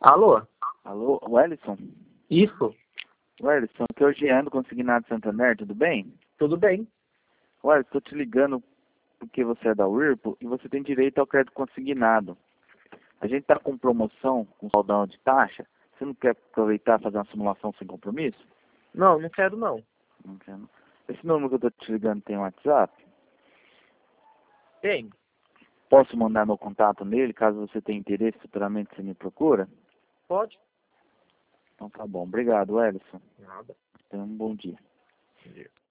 Alô? Alô, Wellison? Isso? Wellison, aqui é o Jean do Consignado Santander, tudo bem? Tudo bem. Wellison, estou te ligando porque você é da Whirlpool e você tem direito ao crédito consignado. A gente está com promoção, com saldão de taxa. Você não quer aproveitar e fazer uma simulação sem compromisso? Não, não quero não. Não quer, não. Esse número que eu estou te ligando tem WhatsApp? Tem. Posso mandar meu contato nele, caso você tenha interesse, futuramente você me procura? Pode? Então tá bom. Obrigado, Wellison. Nada. Tenha um bom dia. Entendi.